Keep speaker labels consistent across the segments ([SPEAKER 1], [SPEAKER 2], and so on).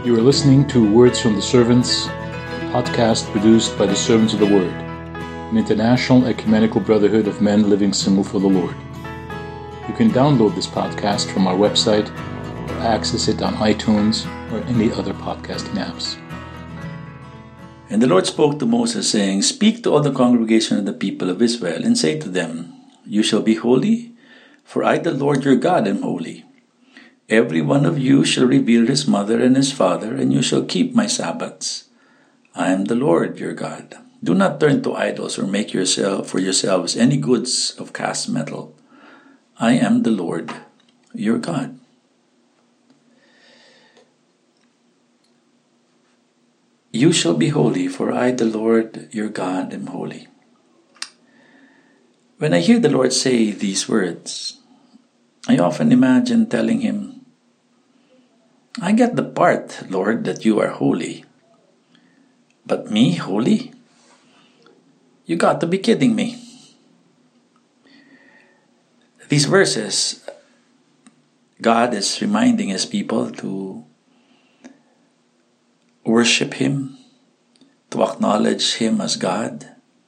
[SPEAKER 1] You are listening to Words from the Servants, a podcast produced by the Servants of the Word, an international ecumenical brotherhood of men living single for the Lord. You can download this podcast from our website or access it on iTunes or any other podcasting apps.
[SPEAKER 2] And the Lord spoke to Moses, saying, "Speak to all the congregation of the people of Israel, and say to them, You shall be holy, for I, the Lord your God, am holy. Every one of you shall revere his mother and his father, and you shall keep my Sabbaths. I am the Lord your God. Do not turn to idols or make for yourselves any goods of cast metal. I am the Lord your God." You shall be holy, for I, the Lord your God, am holy. When I hear the Lord say these words, I often imagine telling him, "I get the part, Lord, that you are holy. But me, holy? You got to be kidding me." These verses, God is reminding his people to worship him, to acknowledge him as God.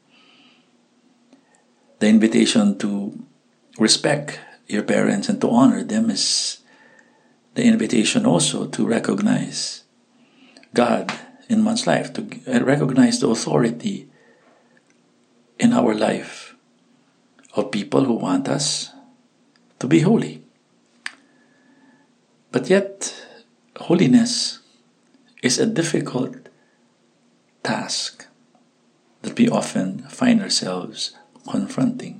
[SPEAKER 2] The invitation to respect your parents and to honor them is the invitation also to recognize God in one's life, to recognize the authority in our life of people who want us to be holy. But yet, holiness is a difficult task that we often find ourselves confronting.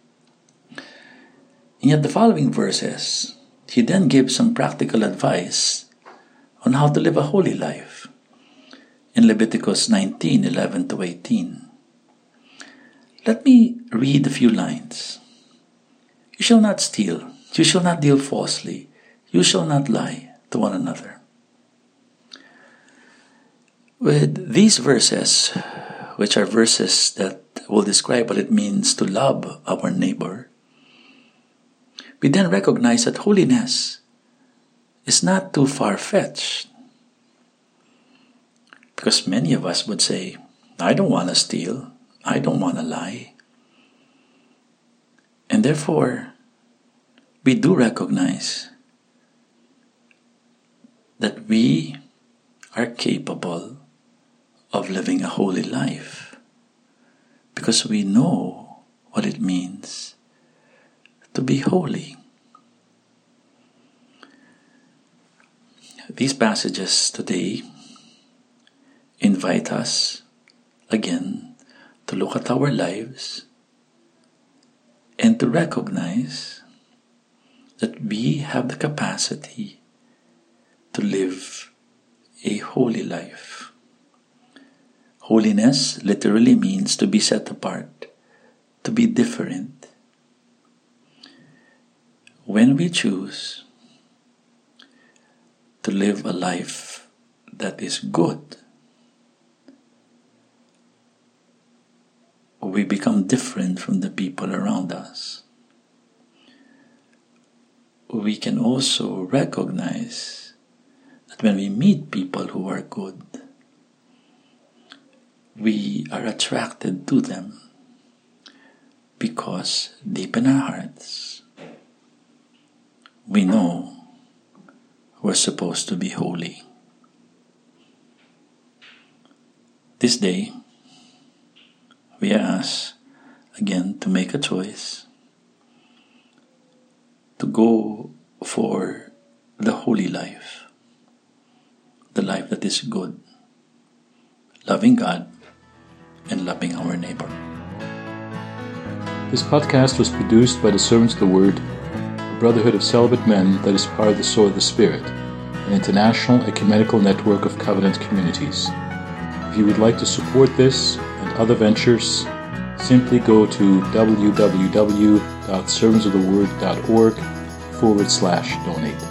[SPEAKER 2] And yet the following verses, he then gives some practical advice on how to live a holy life in Leviticus 19:11-18. Let me read a few lines. You shall not steal. You shall not deal falsely. You shall not lie to one another. With these verses, which are verses that will describe what it means to love our neighbor, we then recognize that holiness is not too far-fetched. Because many of us would say, I don't want to steal. I don't want to lie. And therefore, we do recognize that we are capable of living a holy life because we know what it means to be holy. These passages today invite us again to look at our lives and to recognize that we have the capacity to live a holy life. Holiness literally means to be set apart, to be different. When we choose to live a life that is good, we become different from the people around us. We can also recognize that when we meet people who are good, we are attracted to them because deep in our hearts, we know we're supposed to be holy. This day, we are asked again to make a choice to go for the holy life, the life that is good, loving God and loving our neighbor.
[SPEAKER 1] This podcast was produced by the Servants of the Word, a brotherhood of celibate men that is part of the Sword of the Spirit, an international ecumenical network of covenant communities. If you would like to support this and other ventures, simply go to www.servantsoftheword.org/donate.